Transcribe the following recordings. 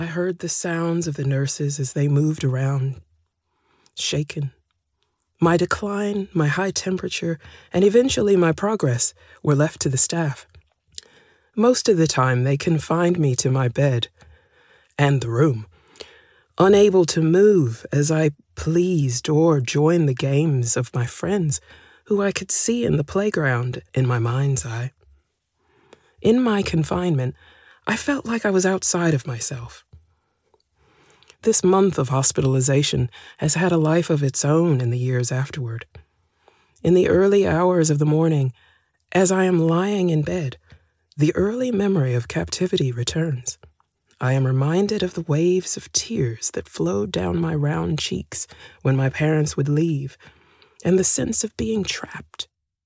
I heard the sounds of the nurses as they moved around, shaken. My decline, my high temperature, and eventually my progress were left to the staff. Most of the time, they confined me to my bed and the room, unable to move as I pleased or join the games of my friends, who I could see in the playground in my mind's eye. In my confinement, I felt like I was outside of myself. This month of hospitalization has had a life of its own in the years afterward. In the early hours of the morning, as I am lying in bed, the early memory of captivity returns. I am reminded of the waves of tears that flowed down my round cheeks when my parents would leave, and the sense of being trapped.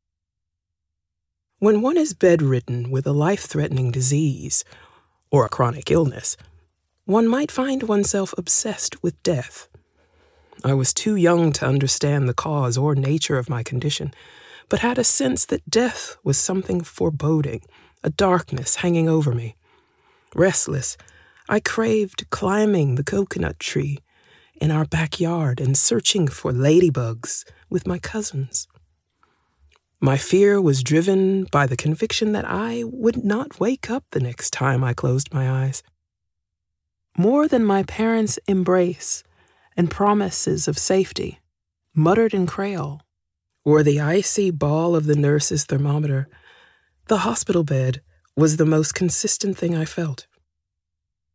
When one is bedridden with a life-threatening disease or a chronic illness, one might find oneself obsessed with death. I was too young to understand the cause or nature of my condition, but had a sense that death was something foreboding, a darkness hanging over me. Restless, I craved climbing the coconut tree in our backyard and searching for ladybugs with my cousins. My fear was driven by the conviction that I would not wake up the next time I closed my eyes. More than my parents' embrace and promises of safety, muttered in Creole, or the icy ball of the nurse's thermometer, the hospital bed was the most consistent thing I felt.